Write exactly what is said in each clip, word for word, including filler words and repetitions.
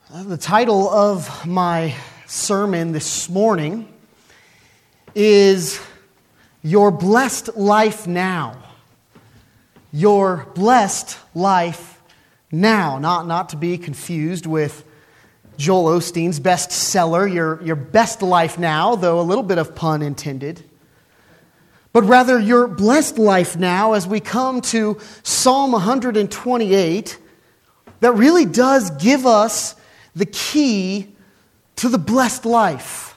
The title of my sermon this morning is Your Blessed Life Now. Your Blessed Life Now. Not, not to be confused with Joel Osteen's bestseller, Your, Your Best Life Now, though a little bit of pun intended. But rather, Your Blessed Life Now, as we come to Psalm one twenty-eight, that really does give us the key to the blessed life.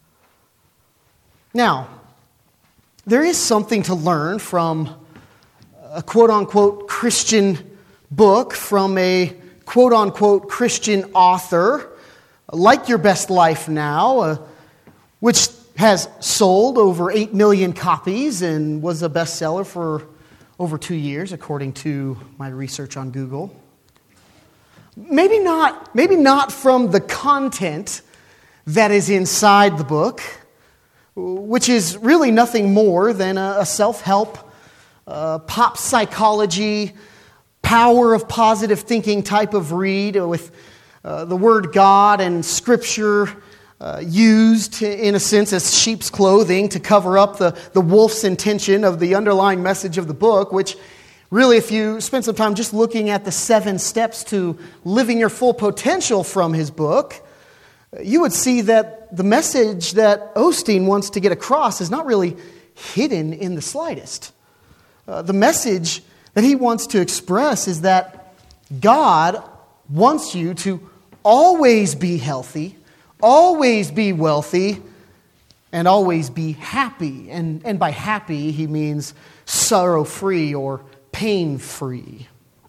Now, there is something to learn from a quote-unquote Christian book, from a quote-unquote Christian author, like Your Best Life Now, uh, which has sold over eight million copies and was a bestseller for over two years, according to my research on Google. Maybe not, maybe not from the content that is inside the book, which is really nothing more than a self-help, uh, pop psychology, power of positive thinking type of read with uh, the word God and Scripture uh, used in a sense as sheep's clothing to cover up the, the wolf's intention of the underlying message of the book, which really, if you spend some time just looking at the seven steps to living your full potential from his book, you would see that the message that Osteen wants to get across is not really hidden in the slightest. Uh, the message that he wants to express is that God wants you to always be healthy, always be wealthy, and always be happy. And, and by happy, he means sorrow-free or pain-free.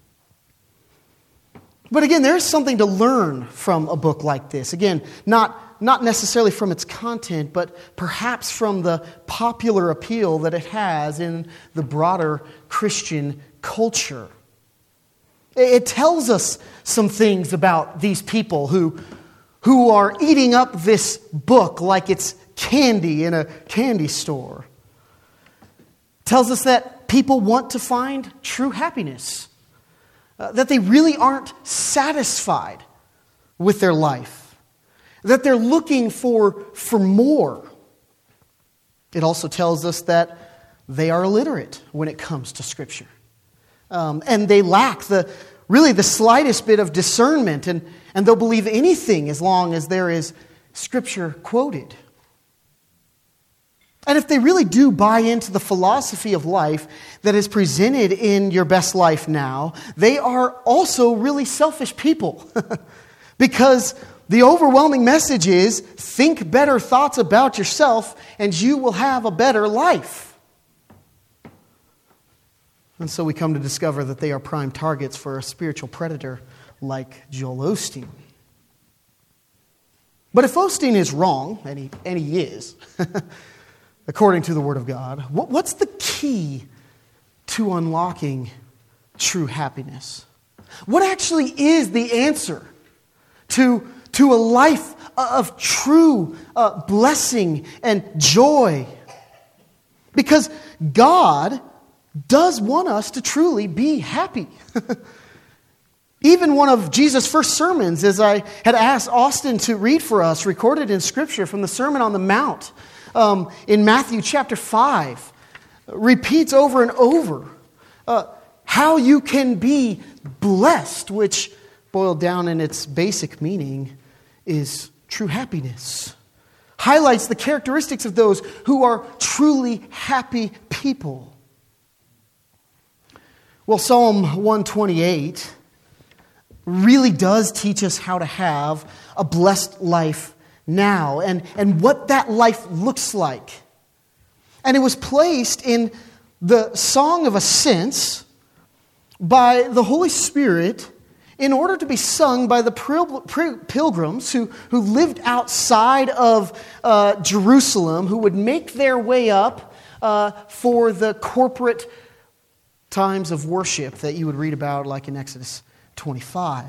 But again, there's something to learn from a book like this. Again, not, not necessarily from its content, but perhaps from the popular appeal that it has in the broader Christian culture. It tells us some things about these people who, who are eating up this book like it's candy in a candy store. It tells us that people want to find true happiness, uh, that they really aren't satisfied with their life, that they're looking for, for more. It also tells us that they are illiterate when it comes to Scripture. Um, and they lack the really the slightest bit of discernment, and, and they'll believe anything as long as there is Scripture quoted. And if they really do buy into the philosophy of life that is presented in Your Best Life Now, they are also really selfish people. Because the overwhelming message is, think better thoughts about yourself and you will have a better life. And so we come to discover that they are prime targets for a spiritual predator like Joel Osteen. But if Osteen is wrong, and he, and he is, according to the Word of God, what's the key to unlocking true happiness? What actually is the answer to, to a life of true uh, blessing and joy? Because God does want us to truly be happy. Even one of Jesus' first sermons, as I had asked Austin to read for us, recorded in Scripture from the Sermon on the Mount, Um, in Matthew chapter five, repeats over and over uh, how you can be blessed, which boiled down in its basic meaning is true happiness. Highlights the characteristics of those who are truly happy people. Well, Psalm one twenty-eight really does teach us how to have a blessed life now, and, and what that life looks like. And it was placed in the Song of Ascents by the Holy Spirit in order to be sung by the pilgrims who, who lived outside of uh, Jerusalem, who would make their way up uh, for the corporate times of worship that you would read about like in Exodus twenty-five.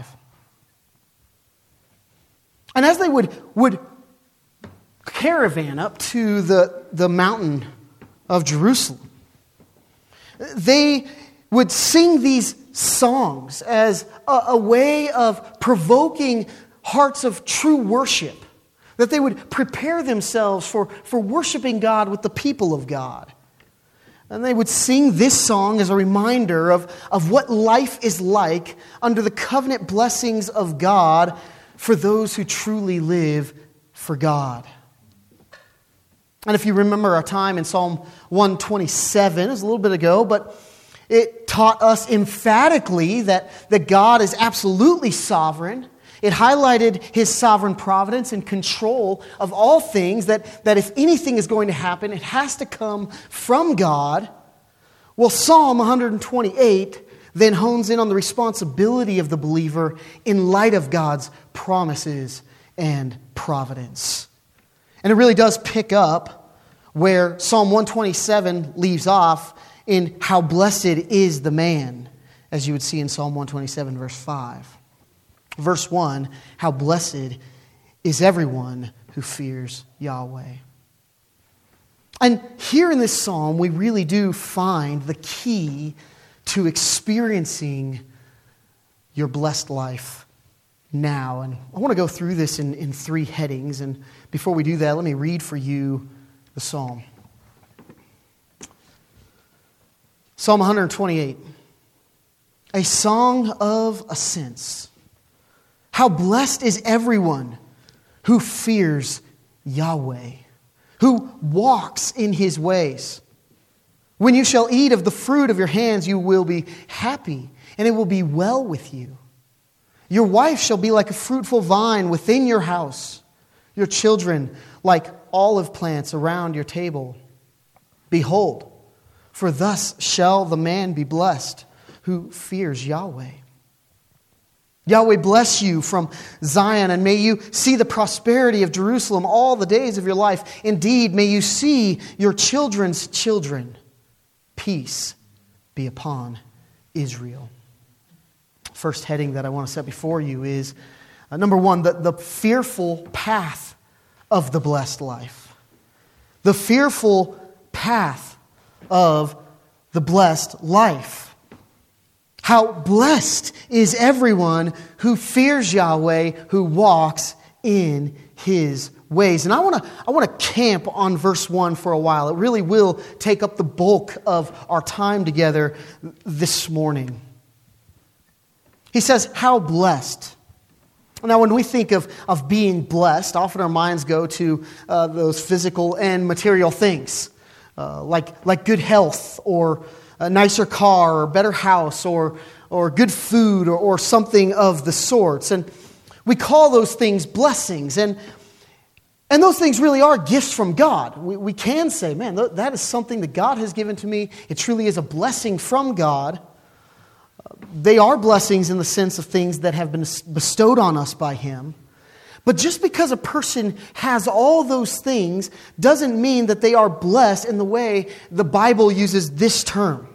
And as they would, would caravan up to the, the mountain of Jerusalem, they would sing these songs as a, a way of provoking hearts of true worship, that they would prepare themselves for, for worshiping God with the people of God. And they would sing this song as a reminder of, of what life is like under the covenant blessings of God for those who truly live for God. And if you remember our time in Psalm one twenty-seven, it was a little bit ago, but it taught us emphatically that, that God is absolutely sovereign. It highlighted His sovereign providence and control of all things, that, that if anything is going to happen, it has to come from God. Well, Psalm one twenty-eight then hones in on the responsibility of the believer in light of God's promises and providence. And it really does pick up where Psalm one twenty-seven leaves off in how blessed is the man, as you would see in Psalm one twenty-seven, verse five. Verse one, how blessed is everyone who fears Yahweh. And here in this psalm, we really do find the key to experiencing your blessed life now. And I want to go through this in, in three headings. And before we do that, let me read for you the psalm. Psalm one twenty-eight, a song of ascents. How blessed is everyone who fears Yahweh, who walks in His ways. When you shall eat of the fruit of your hands, you will be happy, and it will be well with you. Your wife shall be like a fruitful vine within your house, your children like olive plants around your table. Behold, for thus shall the man be blessed who fears Yahweh. Yahweh bless you from Zion, and may you see the prosperity of Jerusalem all the days of your life. Indeed, may you see your children's children. Peace be upon Israel. First heading that I want to set before you is, uh, number one, the, the fearful path of the blessed life. The fearful path of the blessed life. How blessed is everyone who fears Yahweh, who walks in His ways. And I want to I want to camp on verse one for a while. It really will take up the bulk of our time together this morning. He says, how blessed. Now, when we think of, of being blessed, often our minds go to uh, those physical and material things, uh, like, like good health, or a nicer car, or better house, or, or good food, or, or something of the sorts. And we call those things blessings. And, and those things really are gifts from God. We, we can say, man, that is something that God has given to me. It truly is a blessing from God. They are blessings in the sense of things that have been bestowed on us by Him. But just because a person has all those things doesn't mean that they are blessed in the way the Bible uses this term.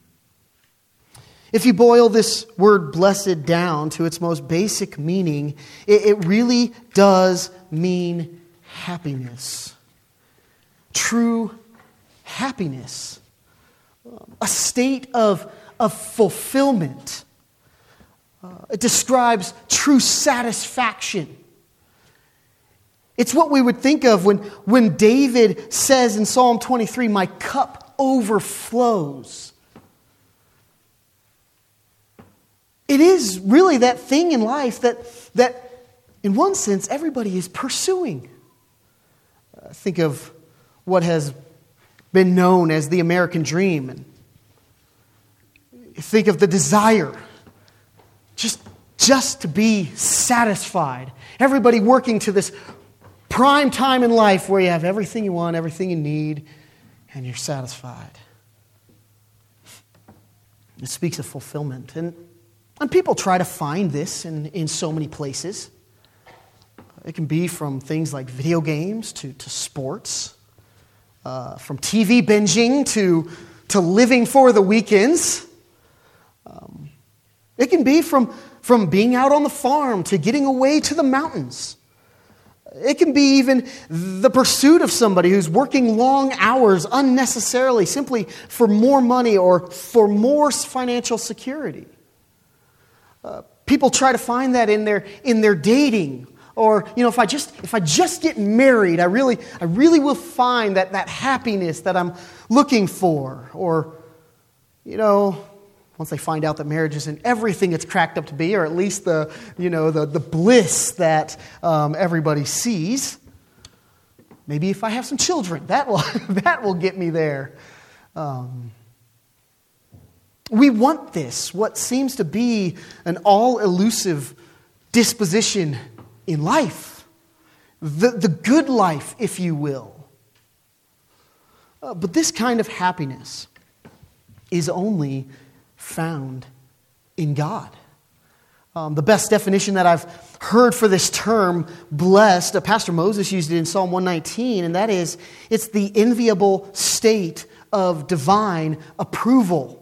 If you boil this word blessed down to its most basic meaning, it, it really does mean happiness. True happiness. A state of of fulfillment. Uh, it describes true satisfaction. It's what we would think of when, when David says in Psalm twenty-three, my cup overflows. It is really that thing in life that, that in one sense, everybody is pursuing. Uh, think of what has been known as the American dream, and think of the desire just, just to be satisfied. Everybody working to this prime time in life where you have everything you want, everything you need, and you're satisfied. It speaks of fulfillment. And, and people try to find this in, in so many places. It can be from things like video games to, to sports, uh, from T V binging to, to living for the weekends. Um, it can be from, from being out on the farm to getting away to the mountains. It can be even the pursuit of somebody who's working long hours unnecessarily simply for more money or for more financial security. Uh, people try to find that in their in their dating. Or, you know, if I just if I just get married, I really I really will find that, that happiness that I'm looking for. Or, you know, once they find out that marriage isn't everything it's cracked up to be, or at least the you know the, the bliss that um, everybody sees. Maybe if I have some children, that will that will get me there. Um, we want this, what seems to be an all-elusive disposition in life, the, the good life, if you will. Uh, but this kind of happiness is only found in God. Um, the best definition that I've heard for this term, blessed, uh, Pastor Moses used it in Psalm one nineteen, and that is, it's the enviable state of divine approval.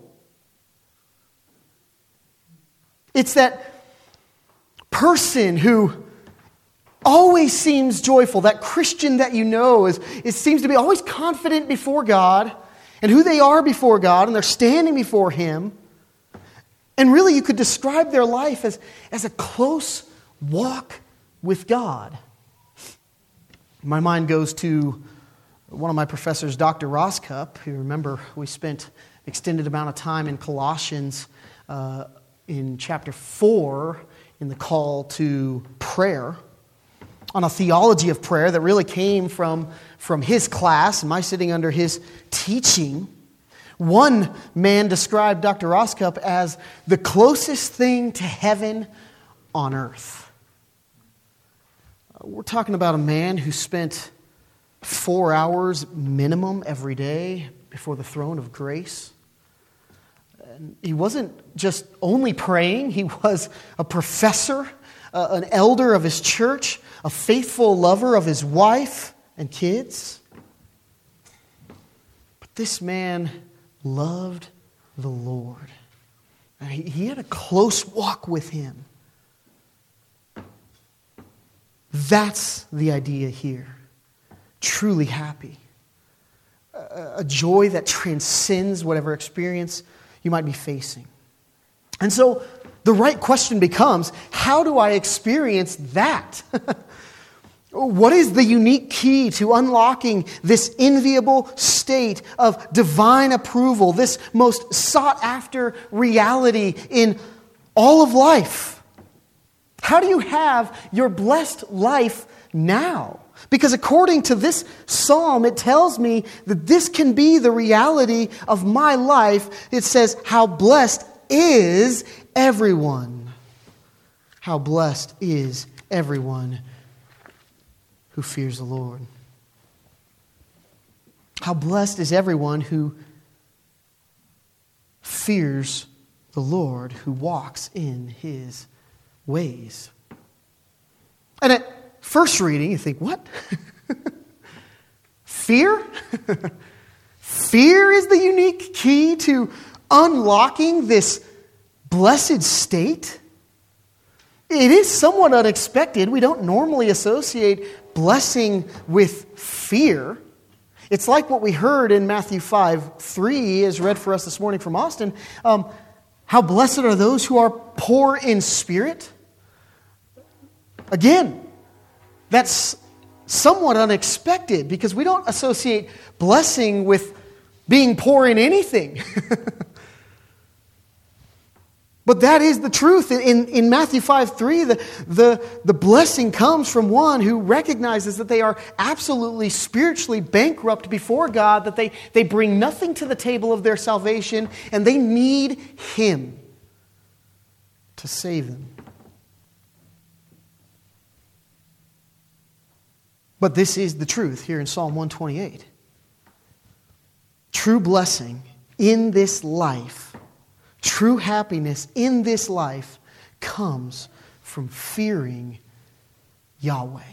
It's that person who always seems joyful, that Christian that you know is, it seems to be always confident before God and who they are before God, and they're standing before Him. And really you could describe their life as, as a close walk with God. My mind goes to one of my professors, Doctor Roscup, who, remember, we spent an extended amount of time in Colossians uh, in chapter four in the call to prayer, on a theology of prayer that really came from, from his class, and my sitting under his teaching. One man described Doctor Roscup as the closest thing to heaven on earth. We're talking about a man who spent four hours minimum every day before the throne of grace. And he wasn't just only praying, he was a professor, uh, an elder of his church, a faithful lover of his wife and kids. But this man loved the Lord. And he, he had a close walk with Him. That's the idea here. Truly happy. A, a joy that transcends whatever experience you might be facing. And so the right question becomes, how do I experience that? What is the unique key to unlocking this enviable state of divine approval, this most sought-after reality in all of life? How do you have your blessed life now? Because according to this psalm, it tells me that this can be the reality of my life. It says, how blessed is everyone. How blessed is everyone who fears the Lord. How blessed is everyone who fears the Lord, who walks in His ways. And at first reading, you think, what? Fear? Fear is the unique key to unlocking this blessed state? It is somewhat unexpected. We don't normally associate blessing with fear. It's like what we heard in Matthew five three, as read for us this morning from Austin. Um, how blessed are those who are poor in spirit? Again, that's somewhat unexpected because we don't associate blessing with being poor in anything. But that is the truth. In, in Matthew five three, the, the, the blessing comes from one who recognizes that they are absolutely spiritually bankrupt before God, that they, they bring nothing to the table of their salvation, and they need Him to save them. But this is the truth here in Psalm one twenty-eight. True blessing in this life, true happiness in this life comes from fearing Yahweh.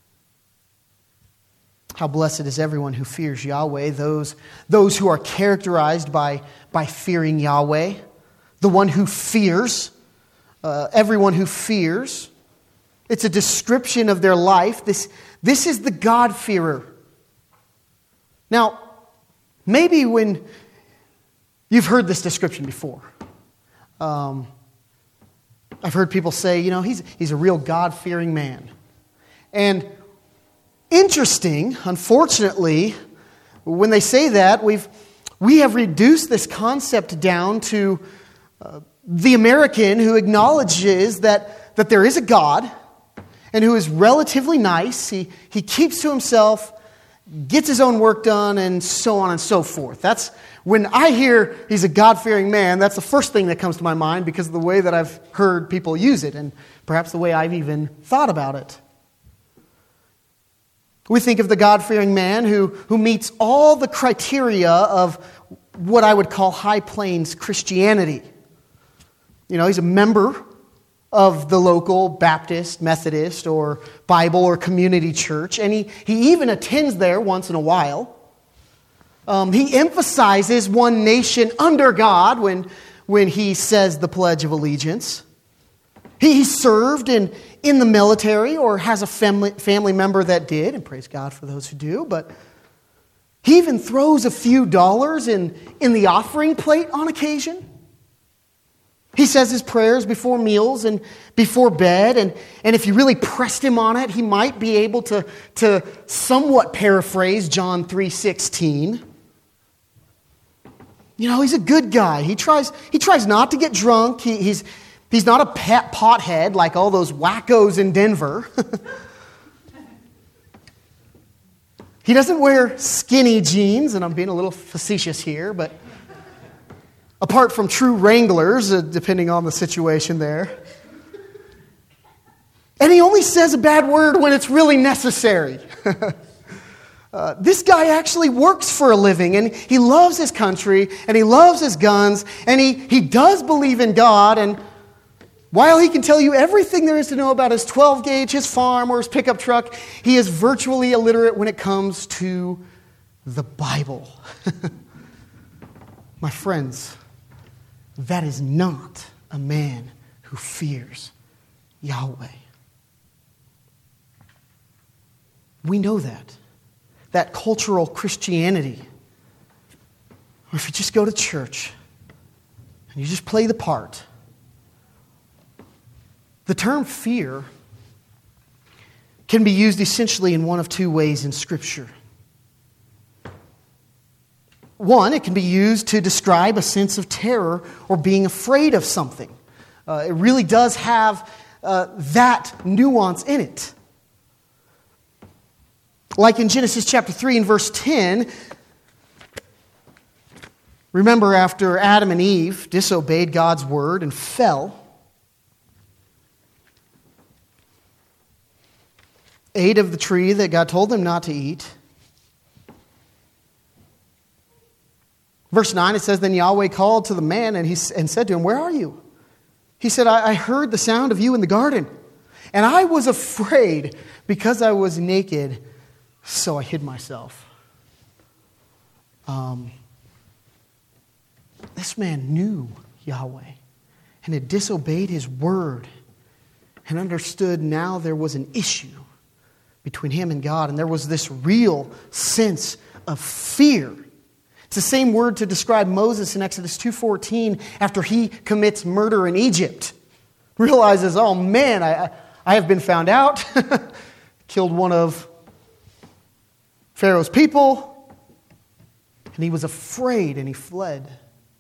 How blessed is everyone who fears Yahweh, those, those who are characterized by, by fearing Yahweh, the one who fears, uh, everyone who fears. It's a description of their life. This, this is the God-fearer. Now, maybe when you've heard this description before, um, I've heard people say, you know, he's, he's a real God-fearing man. And interesting, unfortunately, when they say that, we've we have reduced this concept down to uh, the American who acknowledges that, that there is a God and who is relatively nice. He, he keeps to himself, gets his own work done, and so on and so forth. That's when I hear he's a God-fearing man, that's the first thing that comes to my mind because of the way that I've heard people use it and perhaps the way I've even thought about it. We think of the God-fearing man who, who meets all the criteria of what I would call High Plains Christianity. You know, he's a member of the local Baptist, Methodist, or Bible or community church, and he, he even attends there once in a while. Um, he emphasizes one nation under God when, when he says the Pledge of Allegiance. He, he served in, in the military or has a family, family member that did, and praise God for those who do, but he even throws a few dollars in, in the offering plate on occasion. He says his prayers before meals and before bed, and, and if you really pressed him on it, he might be able to, to somewhat paraphrase John three sixteen. You know, he's a good guy. He tries, he tries not to get drunk. He, he's, he's not a pet pothead like all those wackos in Denver. He doesn't wear skinny jeans, and I'm being a little facetious here, but apart from true Wranglers, uh, depending on the situation there. And he only says a bad word when it's really necessary. uh, this guy actually works for a living, and he loves his country, and he loves his guns, and he, he does believe in God, and while he can tell you everything there is to know about his twelve gauge, his farm, or his pickup truck, he is virtually illiterate when it comes to the Bible. My friends, that is not a man who fears Yahweh. We know that. That cultural Christianity, or if you just go to church and you just play the part. The term fear can be used essentially in one of two ways in Scripture. One, it can be used to describe a sense of terror or being afraid of something. Uh, it really does have uh, that nuance in it. Like in Genesis chapter three and verse ten, remember after Adam and Eve disobeyed God's word and fell, ate of the tree that God told them not to eat. Verse nine, it says, then Yahweh called to the man and, he, and said to him, where are you? He said, I, I heard the sound of you in the garden, and I was afraid because I was naked, so I hid myself. Um, this man knew Yahweh and had disobeyed his word and understood now there was an issue between him and God, and there was this real sense of fear. It's the same word to describe Moses in Exodus two fourteen after he commits murder in Egypt. Realizes, oh man, I, I have been found out. Killed one of Pharaoh's people. And he was afraid and he fled.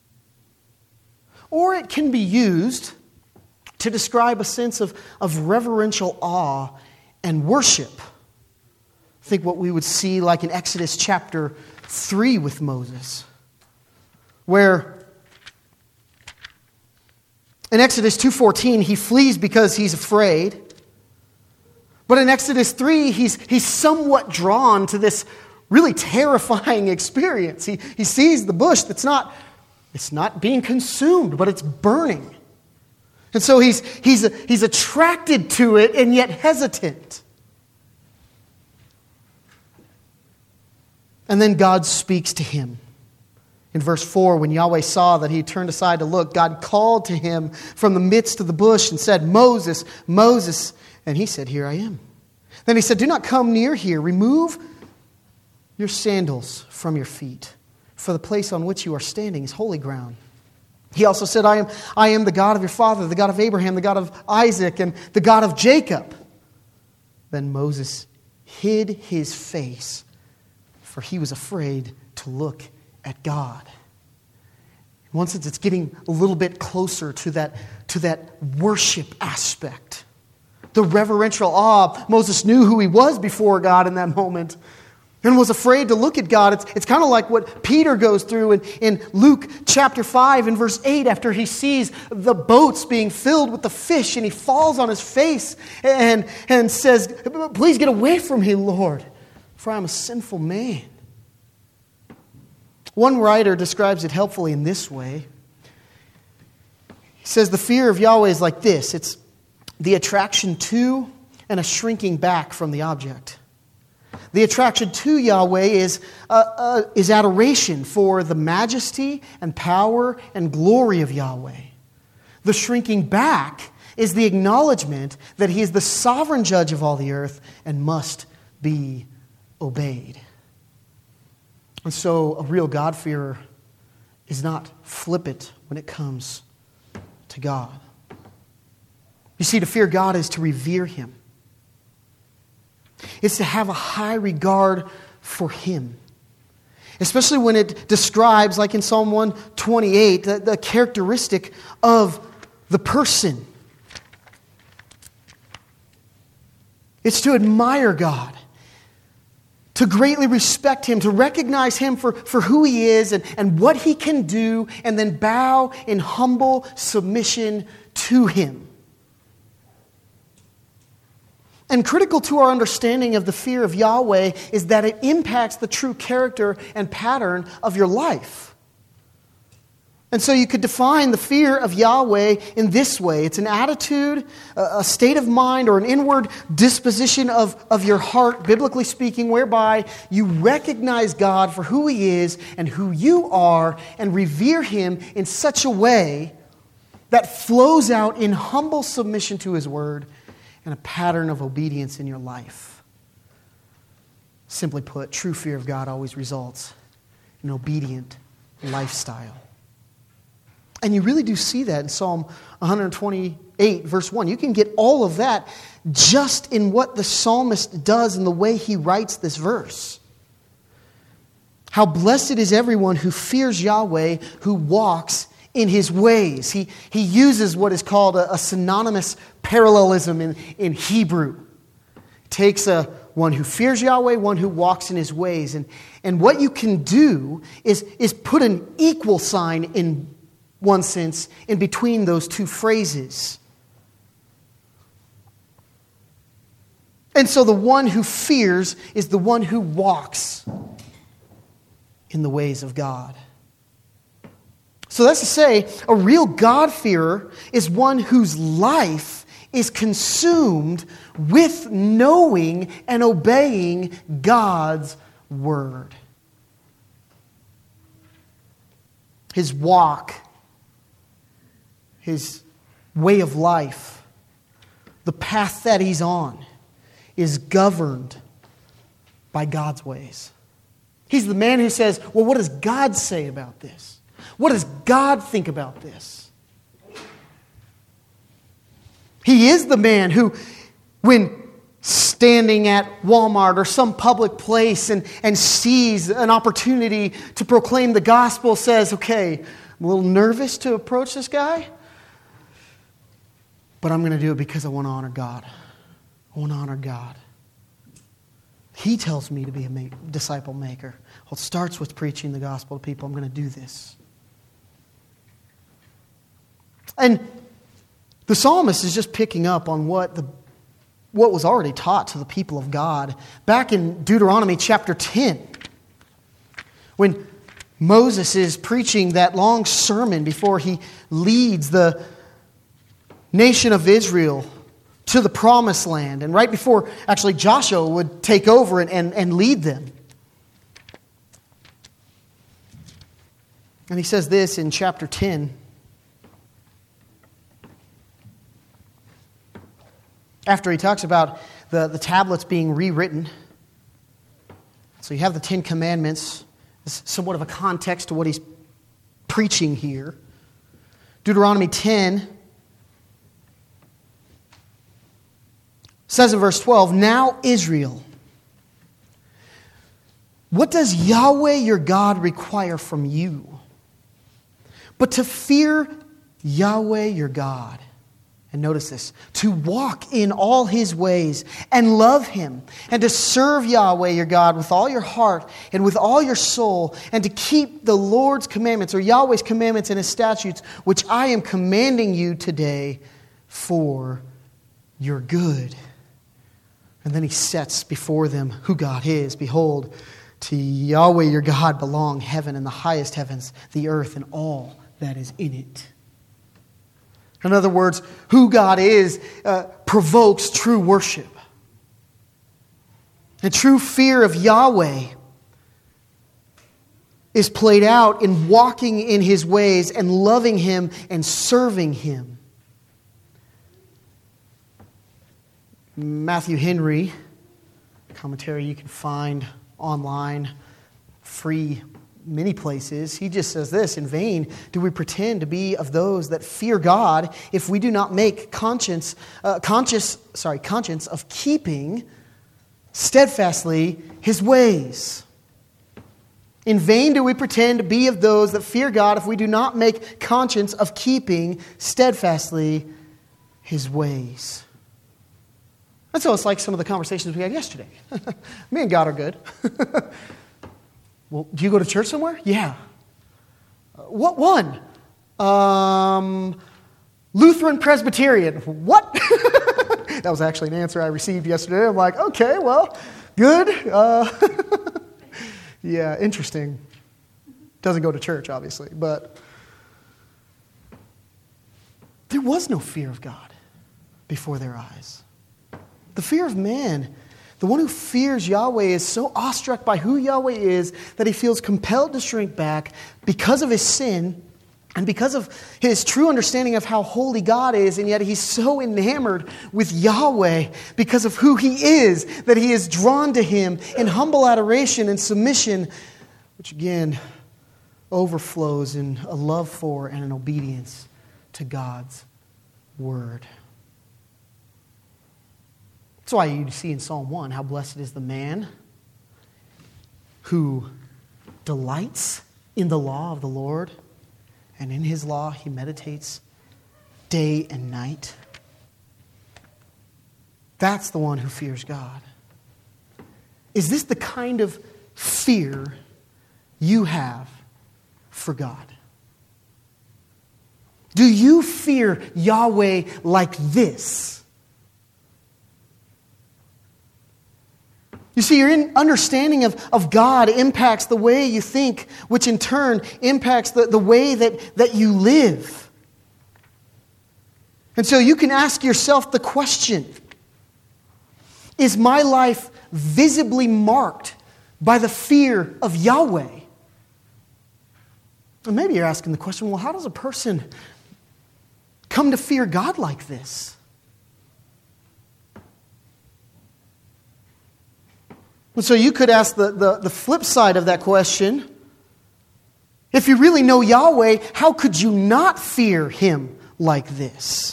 Or it can be used to describe a sense of, of reverential awe and worship. Think what we would see like in Exodus chapter three with Moses, where in Exodus two fourteen he flees because he's afraid, but in Exodus three he's, he's somewhat drawn to this really terrifying experience. He, he sees the bush that's not, it's not being consumed, but it's burning. And so he's, he's, he's attracted to it and yet hesitant. And then God speaks to him. In verse four, when Yahweh saw that he turned aside to look, God called to him from the midst of the bush and said, Moses, Moses. And he said, here I am. Then he said, do not come near here. Remove your sandals from your feet, for the place on which you are standing is holy ground. He also said, I am, I am the God of your father, the God of Abraham, the God of Isaac, and the God of Jacob. Then Moses hid his face, for he was afraid to look at God. In one sense, it's getting a little bit closer to that, to that worship aspect. The reverential awe. Moses knew who he was before God in that moment and was afraid to look at God. It's, it's kind of like what Peter goes through in, in Luke chapter five and verse eight after he sees the boats being filled with the fish, and he falls on his face and, and says, please get away from me, Lord, for I am a sinful man. One writer describes it helpfully in this way. He says the fear of Yahweh is like this. It's the attraction to and a shrinking back from the object. The attraction to Yahweh is, uh, uh, is adoration for the majesty and power and glory of Yahweh. The shrinking back is the acknowledgement that He is the sovereign judge of all the earth and must be obeyed. And so a real God-fearer is not flippant when it comes to God. You see, to fear God is to revere Him. It's to have a high regard for Him. Especially when it describes, like in Psalm one twenty-eight, the, the characteristic of the person. It's to admire God, to greatly respect Him, to recognize Him for, for who He is and, and what He can do, and then bow in humble submission to Him. And critical to our understanding of the fear of Yahweh is that it impacts the true character and pattern of your life. And so you could define the fear of Yahweh in this way. It's an attitude, a state of mind, or an inward disposition of, of your heart, biblically speaking, whereby you recognize God for who He is and who you are and revere Him in such a way that flows out in humble submission to His word and a pattern of obedience in your life. Simply put, true fear of God always results in an obedient lifestyle. And you really do see that in Psalm one twenty-eight, verse one. You can get all of that just in what the psalmist does in the way he writes this verse. How blessed is everyone who fears Yahweh, who walks in His ways. He, he uses what is called a, a synonymous parallelism in, in Hebrew. He takes a one who fears Yahweh, one who walks in His ways. And, and what you can do is, is put an equal sign in one sense in between those two phrases. And so the one who fears is the one who walks in the ways of God. So that's to say, a real God-fearer is one whose life is consumed with knowing and obeying God's word. His walk, his way of life, the path that he's on is governed by God's ways. He's the man who says, well, what does God say about this? What does God think about this? He is the man who, when standing at Walmart or some public place and, and sees an opportunity to proclaim the gospel, says, okay, I'm a little nervous to approach this guy, but I'm going to do it because I want to honor God. I want to honor God. He tells me to be a make, disciple maker. Well, it starts with preaching the gospel to people. I'm going to do this. And the psalmist is just picking up on what the what was already taught to the people of God back in Deuteronomy chapter ten, when Moses is preaching that long sermon before he leads the nation of Israel to the promised land, and right before actually Joshua would take over and, and, and lead them. And he says this in chapter ten. After he talks about the, the tablets being rewritten. So you have the Ten Commandments. It's somewhat of a context to what he's preaching here. Deuteronomy ten says in verse twelve, "Now Israel, what does Yahweh your God require from you? But to fear Yahweh your God." And notice this, "to walk in all His ways and love Him, and to serve Yahweh your God with all your heart and with all your soul, and to keep the Lord's commandments," or Yahweh's commandments and His statutes, "which I am commanding you today for your good." And then He sets before them who God is. "Behold, to Yahweh your God belong heaven and the highest heavens, the earth and all that is in it." In other words, who God is uh, provokes true worship. And true fear of Yahweh is played out in walking in His ways and loving Him and serving Him. Matthew Henry, commentary you can find online, free many places, he just says this: "In vain do we pretend to be of those that fear God if we do not make conscience, uh, conscious, sorry, conscience of keeping steadfastly His ways." In vain do we pretend to be of those that fear God if we do not make conscience of keeping steadfastly His ways. And so it's like some of the conversations we had yesterday. Me and God are good. Well, do you go to church somewhere? Yeah. Uh, what one? Um, Lutheran Presbyterian. What? That was actually an answer I received yesterday. I'm like, okay, well, good. Uh, yeah, interesting. Doesn't go to church, obviously, but there was no fear of God before their eyes. The fear of man. The one who fears Yahweh is so awestruck by who Yahweh is that he feels compelled to shrink back because of his sin and because of his true understanding of how holy God is, and yet he's so enamored with Yahweh because of who He is that he is drawn to Him in humble adoration and submission, which again overflows in a love for and an obedience to God's Word. That's why you see in Psalm one how blessed is the man who delights in the law of the Lord, and in His law he meditates day and night. That's the one who fears God. Is this the kind of fear you have for God? Do you fear Yahweh like this? You see, your understanding of, of God impacts the way you think, which in turn impacts the, the way that, that you live. And so you can ask yourself the question, is my life visibly marked by the fear of Yahweh? And maybe you're asking the question, well, how does a person come to fear God like this? And so you could ask the, the, the flip side of that question. If you really know Yahweh, how could you not fear Him like this?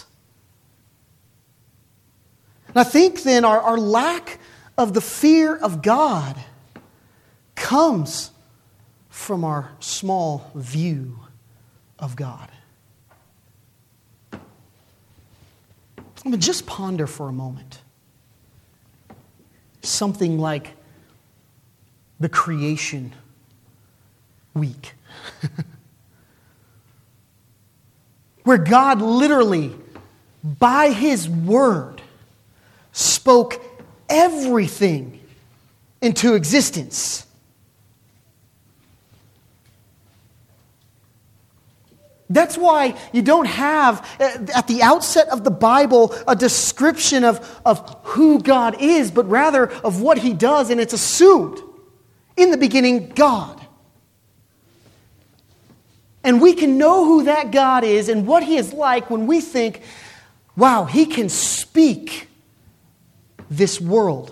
And I think then our, our lack of the fear of God comes from our small view of God. I mean, just ponder for a moment. Something like the creation week, where God literally, by His word, spoke everything into existence. That's why you don't have, at the outset of the Bible, a description of, of who God is, but rather of what He does, and it's assumed. In the beginning, God. And we can know who that God is and what He is like when we think, wow, He can speak this world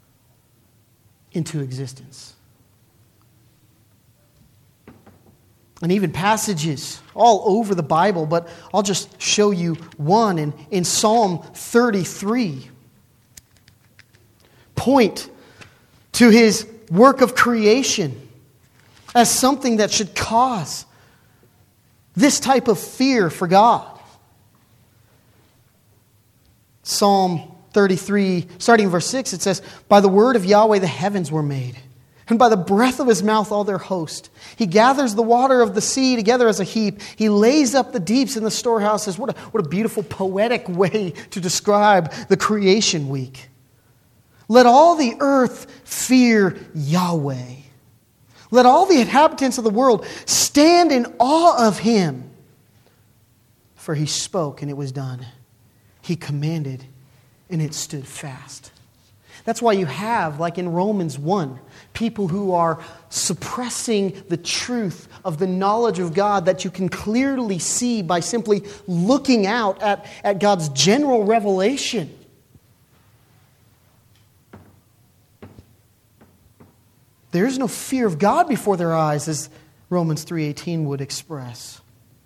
into existence. And even passages all over the Bible, but I'll just show you one in, in Psalm thirty-three. Point to his work of creation as something that should cause this type of fear for God. Psalm thirty-three, starting in verse six, it says, "By the word of Yahweh the heavens were made, and by the breath of his mouth all their host. He gathers the water of the sea together as a heap. He lays up the deeps in the storehouses." What a, what a beautiful poetic way to describe the creation week. "Let all the earth fear Yahweh. Let all the inhabitants of the world stand in awe of him. For he spoke and it was done. He commanded and it stood fast." That's why you have, like in Romans one, people who are suppressing the truth of the knowledge of God that you can clearly see by simply looking out at, at God's general revelation. There is no fear of God before their eyes, as Romans three eighteen would express.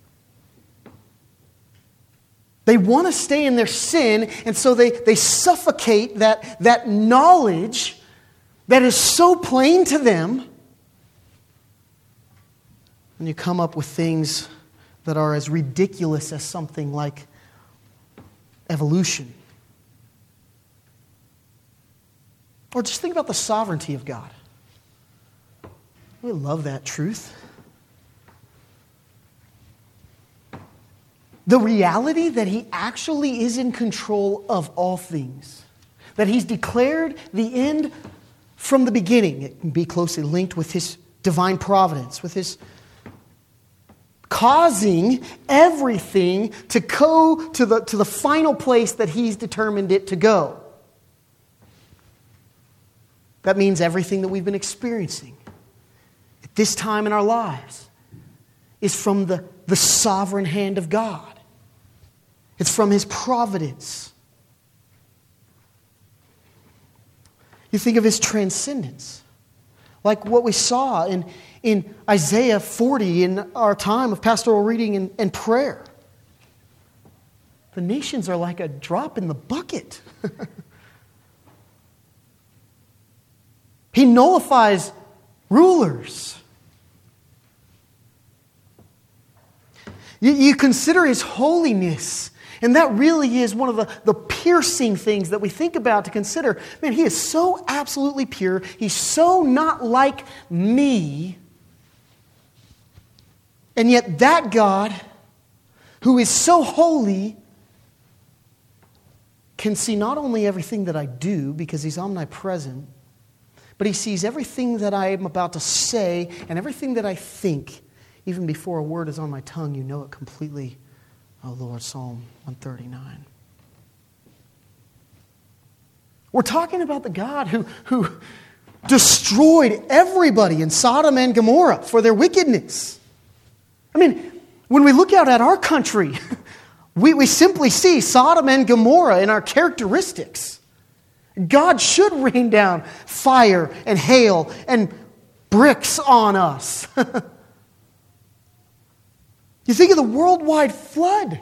They want to stay in their sin, and so they, they suffocate that, that knowledge that is so plain to them. And you come up with things that are as ridiculous as something like evolution. Or just think about the sovereignty of God. We love that truth. The reality that he actually is in control of all things. That he's declared the end from the beginning. It can be closely linked with his divine providence, with his causing everything to go to the, to the final place that he's determined it to go. That means everything that we've been experiencing at this time in our lives is from the, the sovereign hand of God. It's from his providence. You think of his transcendence, like what we saw in, in Isaiah forty in our time of pastoral reading and, and prayer. The nations are like a drop in the bucket. He nullifies rulers. You, you consider his holiness. And that really is one of the, the piercing things that we think about to consider. Man, he is so absolutely pure. He's so not like me. And yet that God, who is so holy, can see not only everything that I do, because he's omnipresent, but he sees everything that I am about to say and everything that I think. Even before a word is on my tongue, you know it completely. Oh Lord, Psalm one thirty-nine. We're talking about the God who, who destroyed everybody in Sodom and Gomorrah for their wickedness. I mean, when we look out at our country, we, we simply see Sodom and Gomorrah in our characteristics. God should rain down fire and hail and bricks on us. You think of the worldwide flood.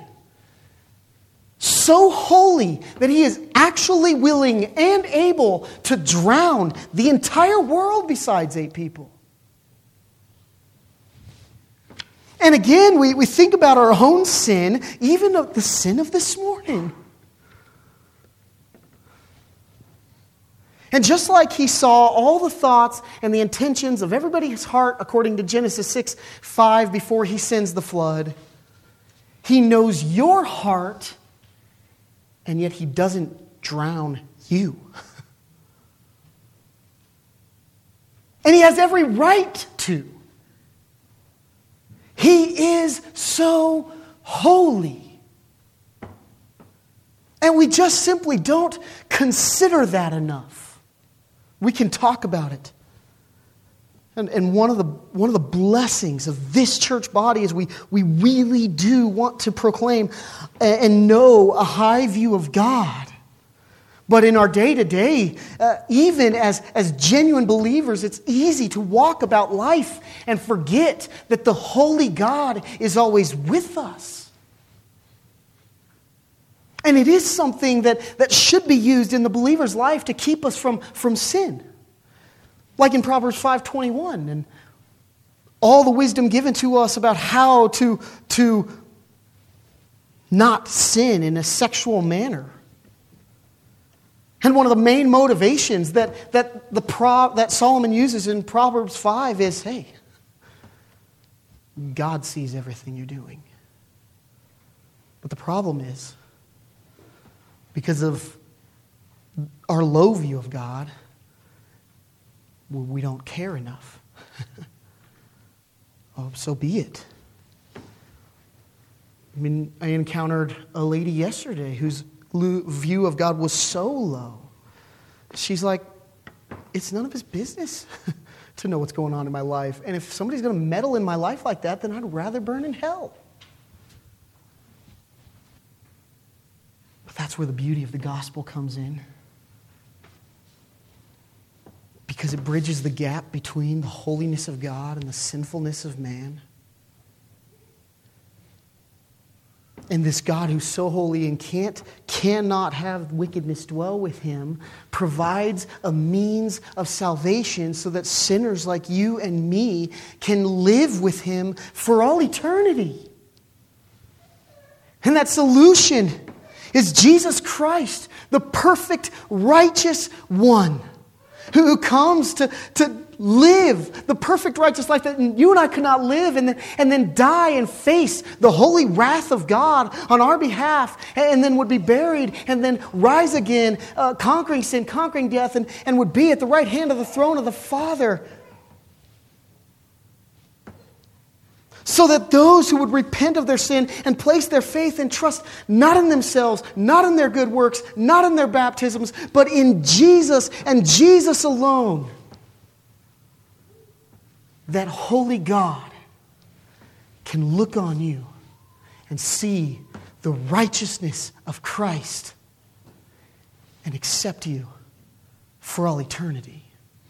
So holy that he is actually willing and able to drown the entire world besides eight people. And again, we, we think about our own sin, even of the sin of this morning. And just like he saw all the thoughts and the intentions of everybody's heart according to Genesis six five before he sends the flood, he knows your heart, and yet he doesn't drown you. And he has every right to. He is so holy. And we just simply don't consider that enough. We can talk about it. And, and one of the one of the blessings of this church body is we, we really do want to proclaim and know a high view of God. But in our day-to-day, uh, even as, as genuine believers, it's easy to walk about life and forget that the holy God is always with us. And it is something that, that should be used in the believer's life to keep us from, from sin. Like in Proverbs five twenty-one, and all the wisdom given to us about how to, to not sin in a sexual manner. And one of the main motivations that, that, the Pro, that Solomon uses in Proverbs five is, hey, God sees everything you're doing. But the problem is, because of our low view of God, we don't care enough. Oh, so be it. I mean, I encountered a lady yesterday whose view of God was so low. She's like, it's none of his business to know what's going on in my life. And if somebody's going to meddle in my life like that, then I'd rather burn in hell. But that's where the beauty of the gospel comes in. Because it bridges the gap between the holiness of God and the sinfulness of man. And this God who's so holy and can't, cannot have wickedness dwell with him, provides a means of salvation so that sinners like you and me can live with him for all eternity. And that solution is Jesus Christ, the perfect, righteous one, who comes to, to live the perfect righteous life that you and I could not live, and then, and then die and face the holy wrath of God on our behalf, and then would be buried, and then rise again, uh, conquering sin, conquering death, and, and would be at the right hand of the throne of the Father. So that those who would repent of their sin and place their faith and trust not in themselves, not in their good works, not in their baptisms, but in Jesus and Jesus alone, that holy God can look on you and see the righteousness of Christ and accept you for all eternity.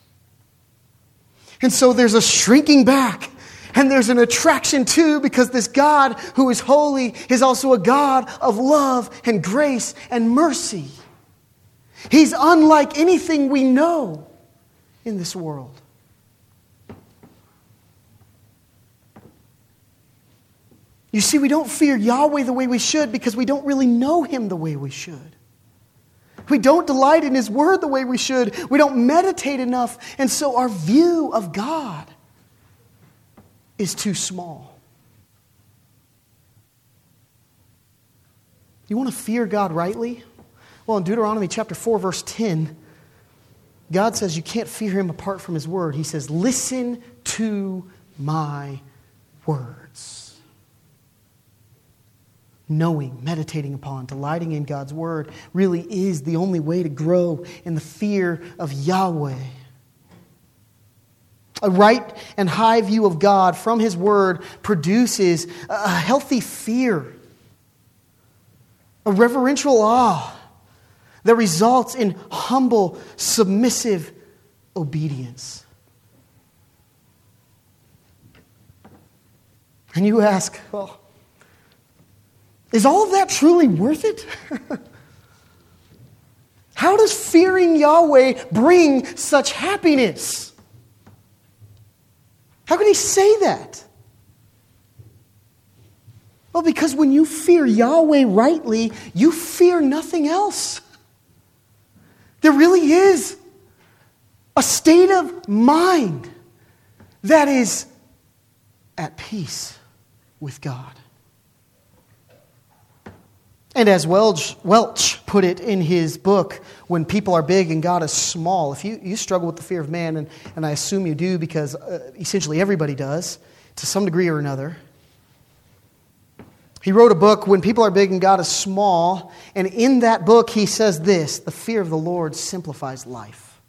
And so there's a shrinking back. And there's an attraction too, because this God who is holy is also a God of love and grace and mercy. He's unlike anything we know in this world. You see, we don't fear Yahweh the way we should because we don't really know him the way we should. We don't delight in his word the way we should. We don't meditate enough. And so our view of God is too small. You want to fear God rightly? Well, in Deuteronomy chapter four, verse ten, God says you can't fear him apart from his word. He says, listen to my words. Knowing, meditating upon, delighting in God's word really is the only way to grow in the fear of Yahweh. A right and high view of God from his word produces a healthy fear, a reverential awe that results in humble, submissive obedience. And you ask, well, is all of that truly worth it? How does fearing Yahweh bring such happiness? How can he say that? Well, because when you fear Yahweh rightly, you fear nothing else. There really is a state of mind that is at peace with God. And as Welch, Welch put it in his book, When People Are Big and God is Small, if you, you struggle with the fear of man, and, and I assume you do because uh, essentially everybody does, to some degree or another. He wrote a book, When People Are Big and God is Small, and in that book he says this: the fear of the Lord simplifies life.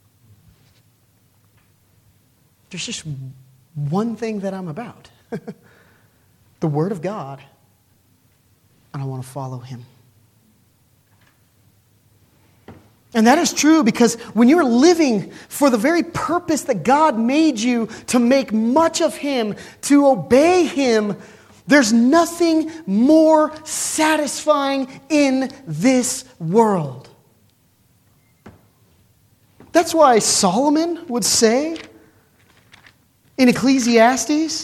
There's just one thing that I'm about. The Word of God, and I want to follow him. And that is true because when you're living for the very purpose that God made you to make much of Him, to obey Him, there's nothing more satisfying in this world. That's why Solomon would say in Ecclesiastes,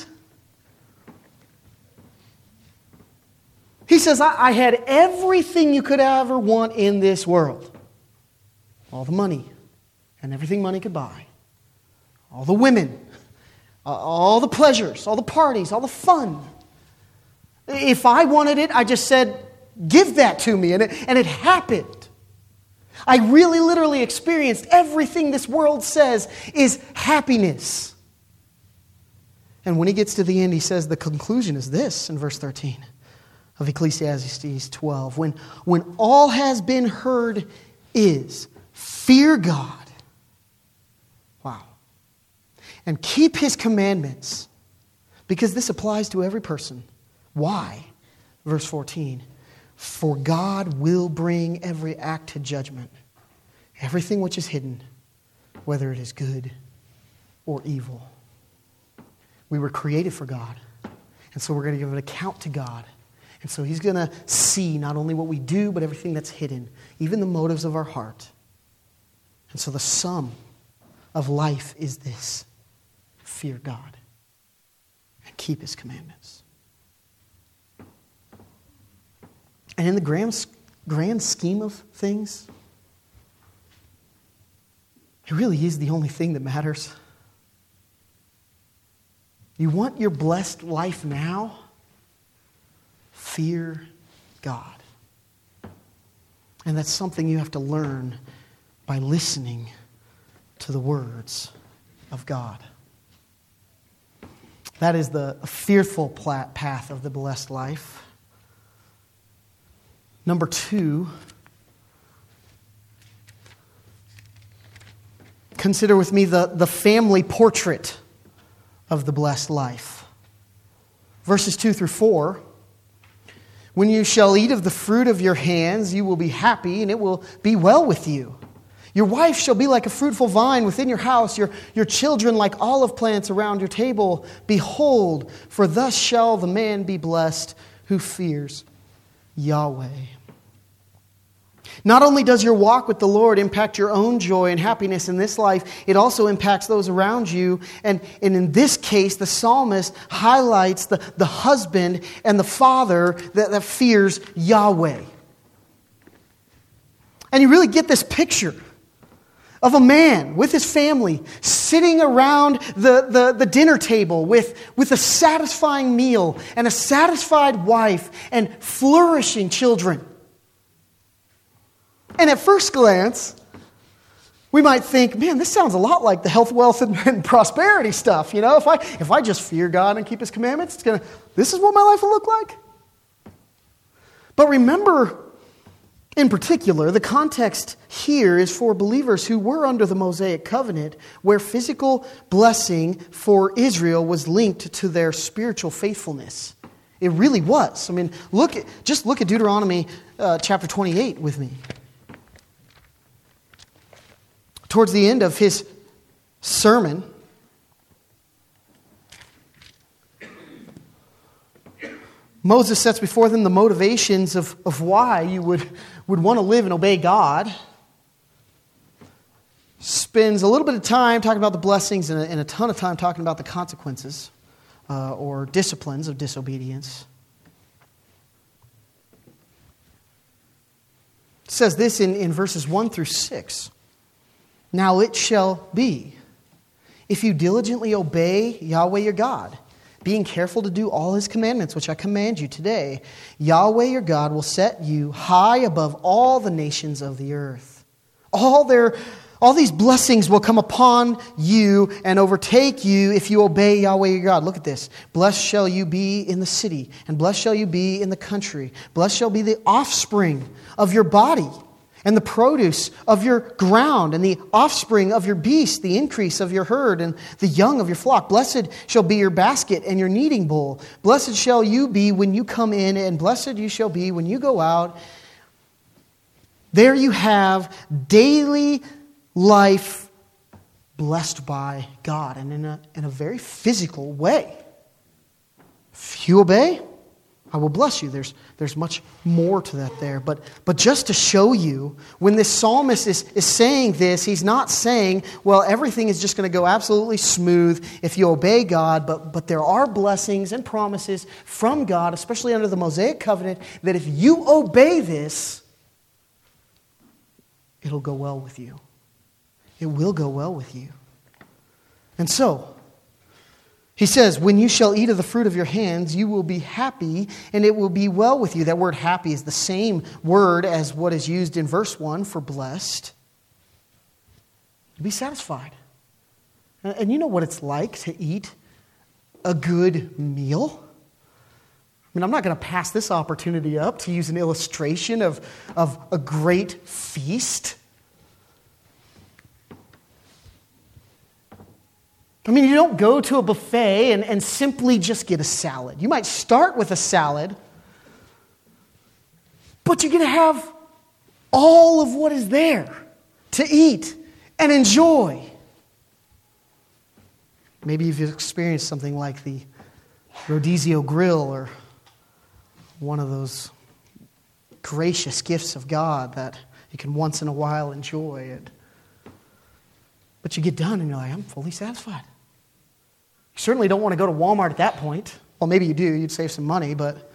he says, I, I had everything you could ever want in this world. All the money and everything money could buy. All the women, uh, all the pleasures, all the parties, all the fun. If I wanted it, I just said, give that to me. And it, and it happened. I really literally experienced everything this world says is happiness. And when he gets to the end, he says the conclusion is this in verse thirteen of Ecclesiastes twelve. When, when all has been heard is, fear God. Wow. And keep His commandments. Because this applies to every person. Why? Verse fourteen. For God will bring every act to judgment. Everything which is hidden, whether it is good or evil. We were created for God. And so we're going to give an account to God. And so He's going to see not only what we do, but everything that's hidden. Even the motives of our heart. And so the sum of life is this. Fear God and keep His commandments. And in the grand, grand scheme of things, it really is the only thing that matters. You want your blessed life now? Fear God. And that's something you have to learn by listening to the words of God. That is the fearful path of the blessed life. Number two, consider with me the, the family portrait of the blessed life. Verses two through four. When you shall eat of the fruit of your hands, you will be happy, and it will be well with you. Your wife shall be like a fruitful vine within your house, your, your children like olive plants around your table. Behold, for thus shall the man be blessed who fears Yahweh. Not only does your walk with the Lord impact your own joy and happiness in this life, it also impacts those around you. And, and in this case, the psalmist highlights the, the husband and the father that, that fears Yahweh. And you really get this picture of a man with his family sitting around the, the, the dinner table with, with a satisfying meal and a satisfied wife and flourishing children. And at first glance, we might think, man, this sounds a lot like the health, wealth, and, and prosperity stuff. You know, if I if I just fear God and keep His commandments, it's gonna. This is what my life will look like. But remember, in particular, the context here is for believers who were under the Mosaic covenant, where physical blessing for Israel was linked to their spiritual faithfulness. It really was. I mean, look at just look at Deuteronomy uh, chapter twenty-eight with me. Towards the end of his sermon, Moses sets before them the motivations of, of why you would, would want to live and obey God. Spends a little bit of time talking about the blessings and a, and a ton of time talking about the consequences uh, or disciplines of disobedience. It says this in, in verses one through six. Now it shall be, if you diligently obey Yahweh your God, being careful to do all His commandments, which I command you today, Yahweh your God will set you high above all the nations of the earth. All their, all these blessings will come upon you and overtake you if you obey Yahweh your God. Look at this. Blessed shall you be in the city, and blessed shall you be in the country. Blessed shall be the offspring of your body, and the produce of your ground, and the offspring of your beast, the increase of your herd, and the young of your flock. Blessed shall be your basket and your kneading bowl. Blessed shall you be when you come in, and blessed you shall be when you go out. There you have daily life blessed by God, and in a, in a very physical way. If you obey, I will bless you. There's, there's much more to that there. But, but just to show you, when this psalmist is, is saying this, he's not saying, well, everything is just going to go absolutely smooth if you obey God, but, but there are blessings and promises from God, especially under the Mosaic covenant, that if you obey this, it'll go well with you. It will go well with you. And so, he says, when you shall eat of the fruit of your hands, you will be happy, and it will be well with you. That word happy is the same word as what is used in verse one for blessed. Be satisfied. And you know what it's like to eat a good meal? I mean, I'm not going to pass this opportunity up to use an illustration of, of a great feast. I mean, you don't go to a buffet and, and simply just get a salad. You might start with a salad, but you're going to have all of what is there to eat and enjoy. Maybe you've experienced something like the Rodizio Grill or one of those gracious gifts of God that you can once in a while enjoy it. But you get done and you're like, I'm fully satisfied. You certainly don't want to go to Walmart at that point. Well, maybe you do. You'd save some money, but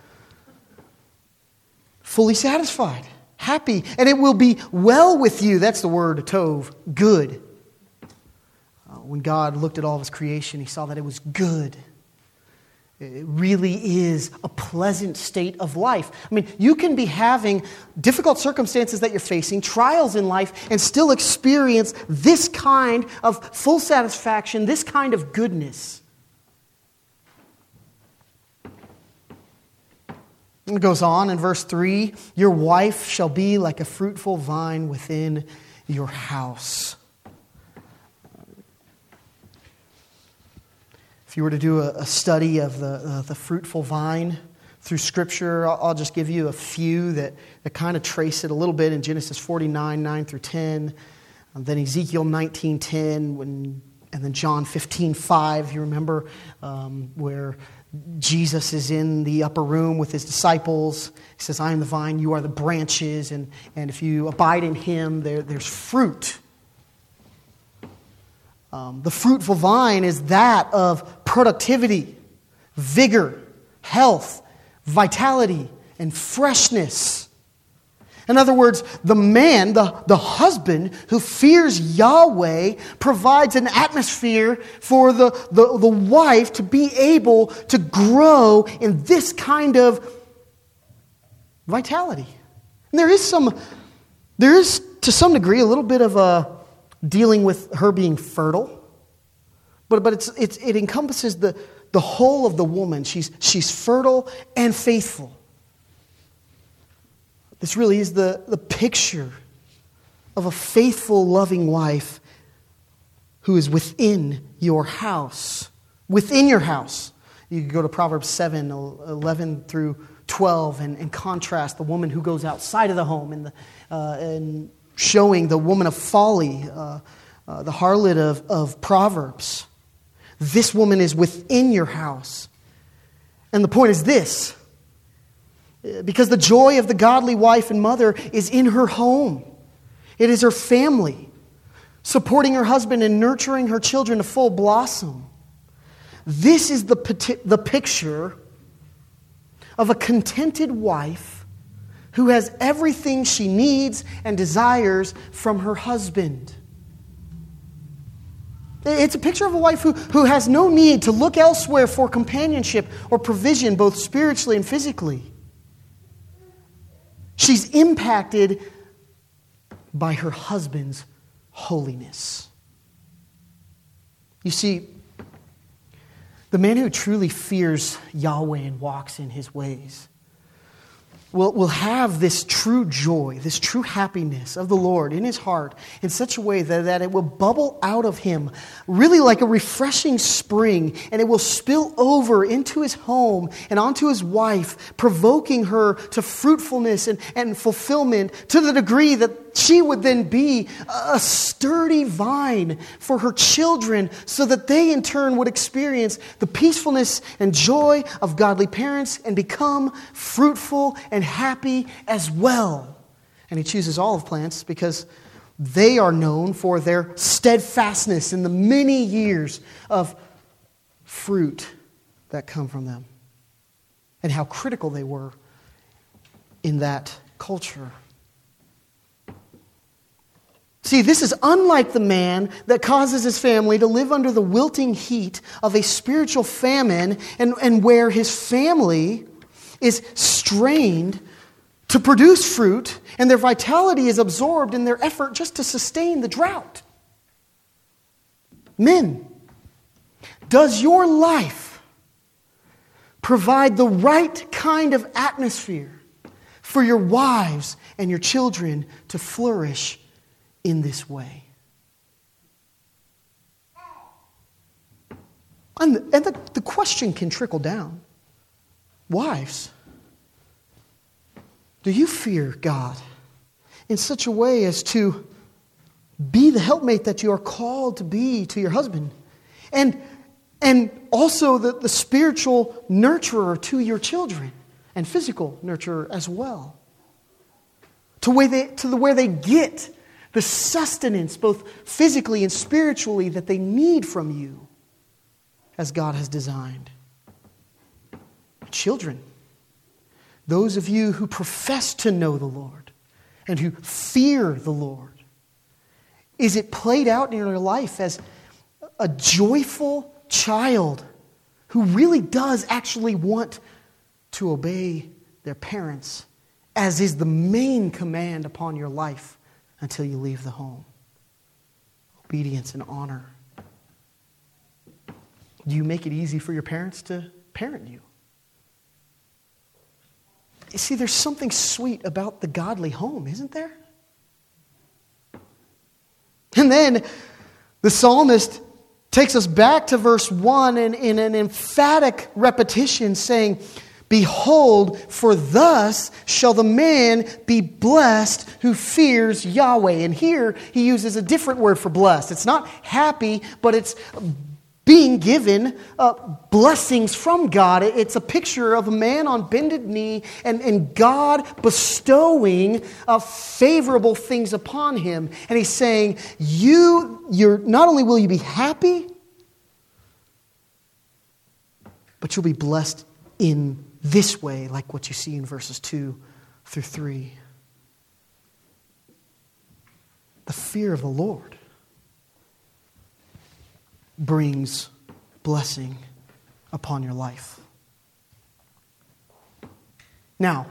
fully satisfied, happy, and it will be well with you. That's the word tov, good. Uh, when God looked at all of His creation, He saw that it was good. It really is a pleasant state of life. I mean, you can be having difficult circumstances that you're facing, trials in life, and still experience this kind of full satisfaction, this kind of goodness. It goes on in verse three, your wife shall be like a fruitful vine within your house. If you were to do a, a study of the, uh, the fruitful vine through Scripture, I'll, I'll just give you a few that, that kind of trace it a little bit in Genesis forty-nine, nine through ten, and then Ezekiel nineteen, ten, when, and then John fifteen, five, you remember, um, where Jesus is in the upper room with His disciples. He says, I am the vine, you are the branches, and, and if you abide in Him, there, there's fruit. Um, the fruitful vine is that of productivity, vigor, health, vitality, and freshness. In other words, the man, the, the husband who fears Yahweh provides an atmosphere for the, the, the wife to be able to grow in this kind of vitality. And there is some, there is to some degree a little bit of a dealing with her being fertile, but but it's, it's it encompasses the, the whole of the woman. She's she's fertile and faithful. This really is the, the picture of a faithful, loving wife who is within your house. Within your house. You can go to Proverbs seven, eleven through twelve and, and contrast the woman who goes outside of the home and, the, uh, and showing the woman of folly, uh, uh, the harlot of, of Proverbs. This woman is within your house. And the point is this. Because the joy of the godly wife and mother is in her home. It is her family, supporting her husband and nurturing her children to full blossom. This is the, the picture of a contented wife who has everything she needs and desires from her husband. It's a picture of a wife who, who has no need to look elsewhere for companionship or provision, both spiritually and physically. She's impacted by her husband's holiness. You see, the man who truly fears Yahweh and walks in His ways will, will have this true joy, this true happiness of the Lord in his heart in such a way that, that it will bubble out of him, really like a refreshing spring, and it will spill over into his home and onto his wife, provoking her to fruitfulness and, and fulfillment to the degree that she would then be a sturdy vine for her children so that they in turn would experience the peacefulness and joy of godly parents and become fruitful and happy as well. And he chooses olive plants because they are known for their steadfastness in the many years of fruit that come from them and how critical they were in that culture. See, this is unlike the man that causes his family to live under the wilting heat of a spiritual famine and, and where his family is strained to produce fruit and their vitality is absorbed in their effort just to sustain the drought. Men, does your life provide the right kind of atmosphere for your wives and your children to flourish in this way? And, the, and the, the question can trickle down. Wives, do you fear God in such a way as to be the helpmate that you are called to be to your husband? And, and also the, the spiritual nurturer to your children and physical nurturer as well. To, way they, to the where they get the sustenance, both physically and spiritually, that they need from you as God has designed. Children, those of you who profess to know the Lord and who fear the Lord, is it played out in your life as a joyful child who really does actually want to obey their parents, as is the main command upon your life until you leave the home? Obedience and honor. Do you make it easy for your parents to parent you? You see, there's something sweet about the godly home, isn't there? And then the psalmist takes us back to verse one in, in an emphatic repetition saying, "Behold, for thus shall the man be blessed who fears Yahweh." And here he uses a different word for blessed. It's not happy, but it's being given uh, blessings from God. It's a picture of a man on bended knee and, and God bestowing uh, favorable things upon him. And he's saying, you, you're not only will you be happy, but you'll be blessed in this way, like what you see in verses two through three. The fear of the Lord brings blessing upon your life. Now,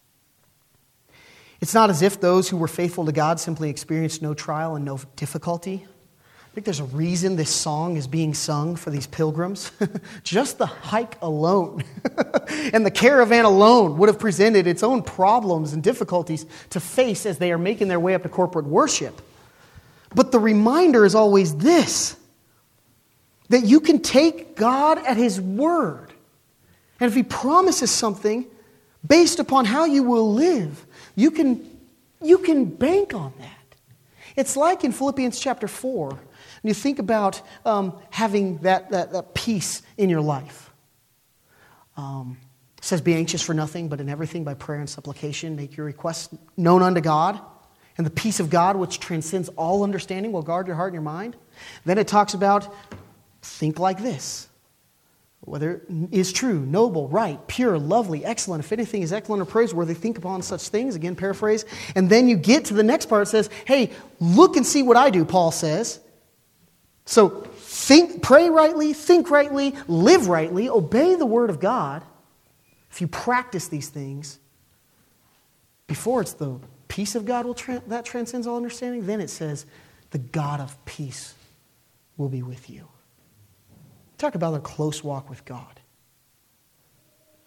it's not as if those who were faithful to God simply experienced no trial and no difficulty. I think there's a reason this song is being sung for these pilgrims. Just the hike alone and the caravan alone would have presented its own problems and difficulties to face as they are making their way up to corporate worship. But the reminder is always this, that you can take God at His word. And if He promises something based upon how you will live, you can, you can bank on that. It's like in Philippians chapter four, when you think about um, having that, that, that peace in your life. Um, it says, "Be anxious for nothing, but in everything by prayer and supplication, make your requests known unto God. And the peace of God, which transcends all understanding, will guard your heart and your mind." Then it talks about, think like this. Whether it is true, noble, right, pure, lovely, excellent. If anything is excellent or praiseworthy, think upon such things. Again, paraphrase. And then you get to the next part. It says, hey, look and see what I do, Paul says. So think, pray rightly, think rightly, live rightly, obey the word of God. If you practice these things, before it's the peace of God will tra- that transcends all understanding, then it says, the God of peace will be with you. Talk about a close walk with God.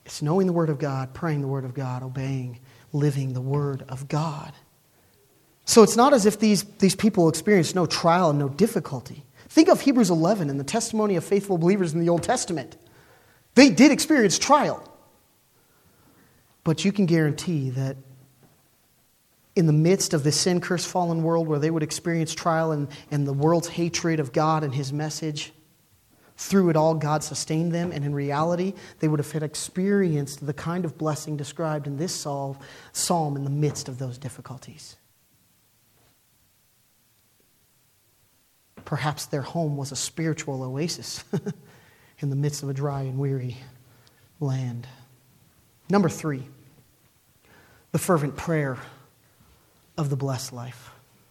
It's knowing the Word of God, praying the Word of God, obeying, living the Word of God. So it's not as if these, these people experienced no trial and no difficulty. Think of Hebrews eleven and the testimony of faithful believers in the Old Testament. They did experience trial. But you can guarantee that in the midst of this sin-cursed fallen world where they would experience trial and, and the world's hatred of God and His message, through it all, God sustained them, and in reality, they would have had experienced the kind of blessing described in this psalm in the midst of those difficulties. Perhaps their home was a spiritual oasis in the midst of a dry and weary land. Number three, the fervent prayer of the blessed life.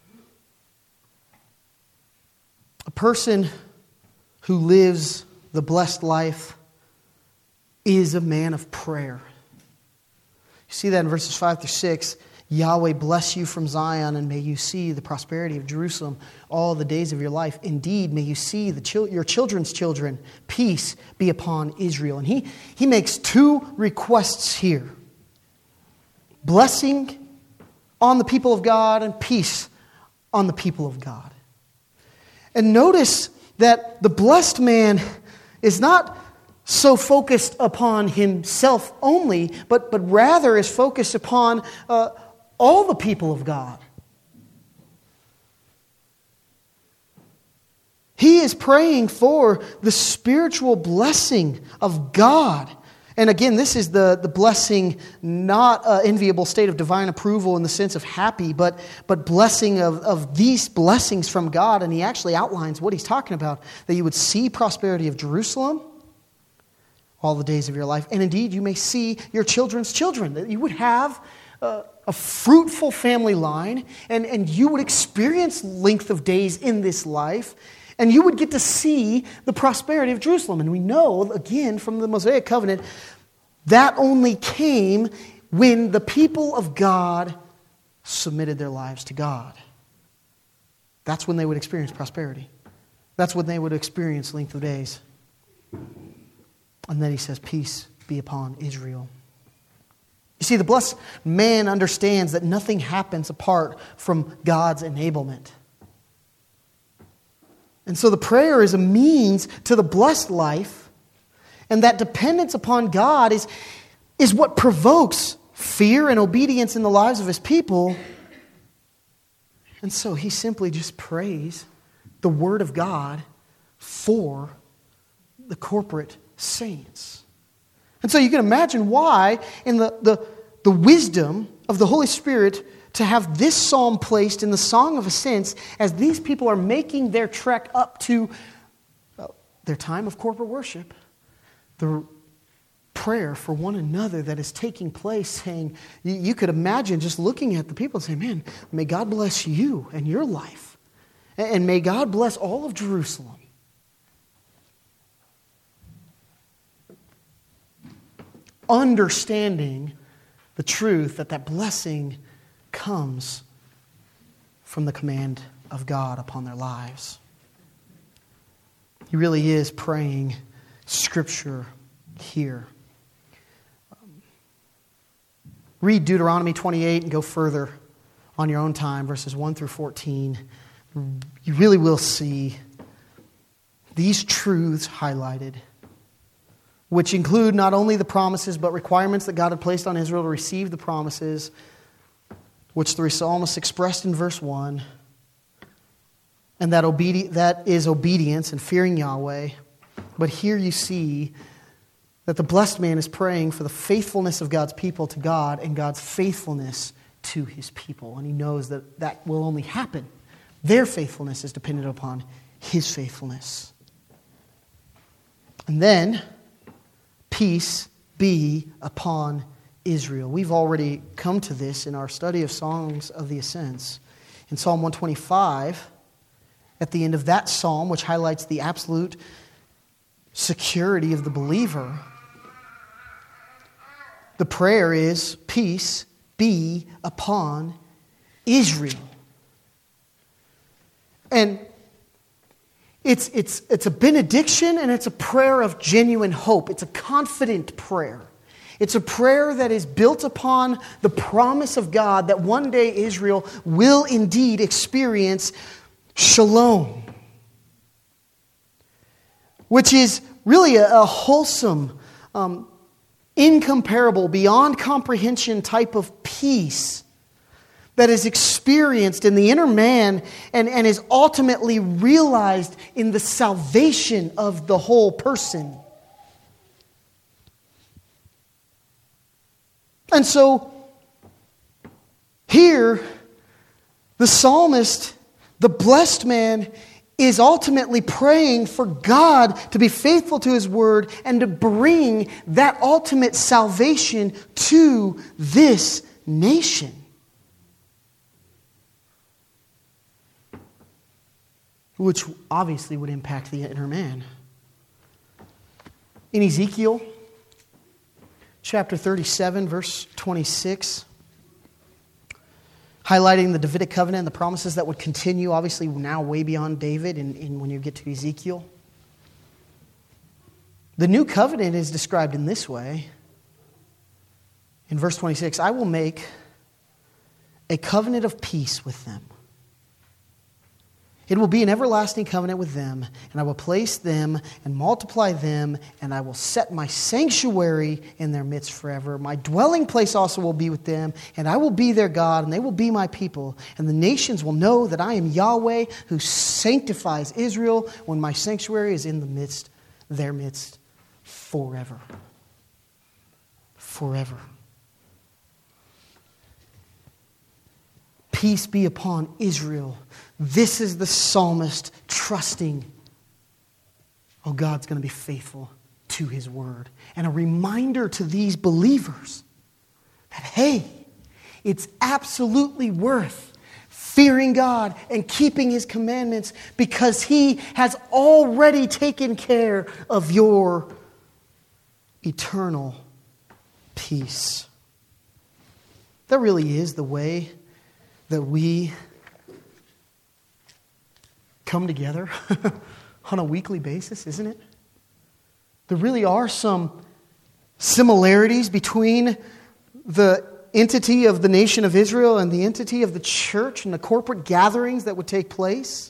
A person who lives the blessed life is a man of prayer. You see that in verses five through six. Yahweh bless you from Zion, and may you see the prosperity of Jerusalem all the days of your life. Indeed, may you see the chil- your children's children. Peace be upon Israel. And he, he makes two requests here. Blessing on the people of God and peace on the people of God. And notice that the blessed man is not so focused upon himself only, but, but rather is focused upon uh, all the people of God. He is praying for the spiritual blessing of God. And again, this is the, the blessing, not an enviable state of divine approval in the sense of happy, but, but blessing of, of these blessings from God. And he actually outlines what he's talking about, that you would see prosperity of Jerusalem all the days of your life. And indeed, you may see your children's children, that you would have a, a fruitful family line, and, and you would experience length of days in this life. And you would get to see the prosperity of Jerusalem. And we know, again, from the Mosaic covenant, that only came when the people of God submitted their lives to God. That's when they would experience prosperity. That's when they would experience length of days. And then he says, peace be upon Israel. You see, the blessed man understands that nothing happens apart from God's enablement. And so the prayer is a means to the blessed life, and that dependence upon God is, is what provokes fear and obedience in the lives of His people. And so he simply just prays the Word of God for the corporate saints. And so you can imagine why, in the, the, the wisdom of the Holy Spirit, to have this psalm placed in the Song of Ascents as these people are making their trek up to their time of corporate worship, the prayer for one another that is taking place, saying, you, you could imagine just looking at the people and saying, man, may God bless you and your life, and, and may God bless all of Jerusalem. Understanding the truth that that blessing comes from the command of God upon their lives. He really is praying Scripture here. Um, read Deuteronomy twenty-eight and go further on your own time, verses one through fourteen. You really will see these truths highlighted, which include not only the promises, but requirements that God had placed on Israel to receive the promises, which the psalmist expressed in verse one, and that, obedi- that is obedience and fearing Yahweh. But here you see that the blessed man is praying for the faithfulness of God's people to God and God's faithfulness to His people. And he knows that that will only happen. Their faithfulness is dependent upon His faithfulness. And then, peace be upon Israel. We've already come to this in our study of Songs of the Ascents. In Psalm one twenty-five, at the end of that psalm, which highlights the absolute security of the believer, the prayer is, peace be upon Israel. And it's, it's, it's a benediction, and it's a prayer of genuine hope. It's a confident prayer. It's a prayer that is built upon the promise of God that one day Israel will indeed experience shalom, which is really a, a wholesome, um, incomparable, beyond comprehension type of peace that is experienced in the inner man and, and is ultimately realized in the salvation of the whole person. And so, here, the psalmist, the blessed man, is ultimately praying for God to be faithful to His word and to bring that ultimate salvation to this nation. Which obviously would impact the inner man. In Ezekiel chapter thirty-seven, verse twenty-six, highlighting the Davidic covenant and the promises that would continue, obviously now way beyond David in, in when you get to Ezekiel. The new covenant is described in this way. In verse twenty-six, I will make a covenant of peace with them. It will be an everlasting covenant with them, and I will place them and multiply them, and I will set my sanctuary in their midst forever. My dwelling place also will be with them, and I will be their God, and they will be my people. And the nations will know that I am Yahweh, who sanctifies Israel when my sanctuary is in the midst, their midst, forever. Forever. Peace be upon Israel. This is the psalmist trusting, oh, God's going to be faithful to His word. And a reminder to these believers that, hey, it's absolutely worth fearing God and keeping His commandments because He has already taken care of your eternal peace. That really is the way that we come together on a weekly basis, isn't it? There really are some similarities between the entity of the nation of Israel and the entity of the church and the corporate gatherings that would take place.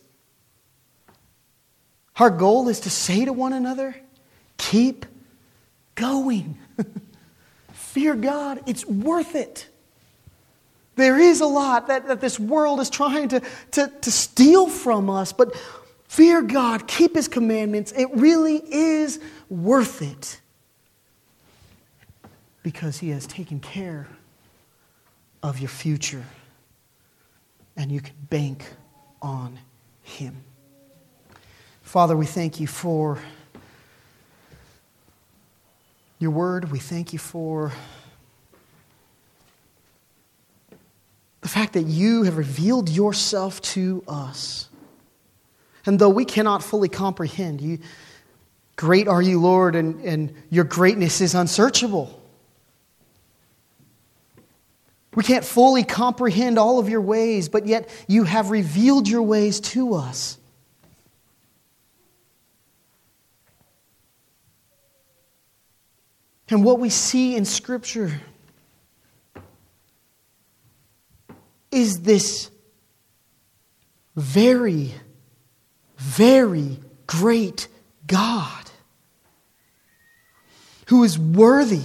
Our goal is to say to one another, keep going. Fear God. It's worth it. There is a lot that, that this world is trying to, to, to steal from us, but fear God, keep His commandments. It really is worth it because He has taken care of your future and you can bank on Him. Father, we thank You for Your word. We thank You for the fact that You have revealed Yourself to us. And though we cannot fully comprehend, You, great are You, Lord, and, and Your greatness is unsearchable. We can't fully comprehend all of Your ways, but yet You have revealed Your ways to us. And what we see in Scripture is this very, very great God who is worthy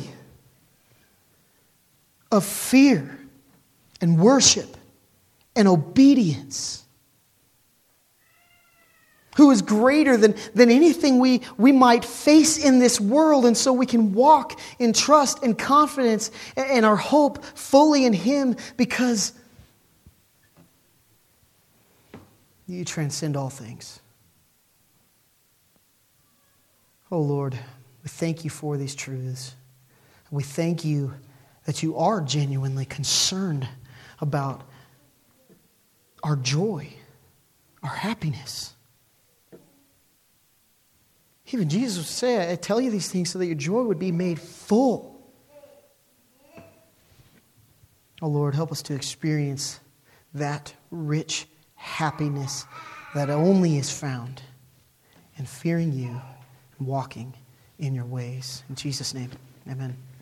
of fear and worship and obedience, who is greater than, than anything we, we might face in this world, and so we can walk in trust and confidence and our hope fully in Him because You transcend all things. Oh Lord, we thank You for these truths. We thank You that You are genuinely concerned about our joy, our happiness. Even Jesus would say, I tell you these things so that your joy would be made full. Oh Lord, help us to experience that rich happiness that only is found in fearing You and walking in Your ways. In Jesus' name, amen.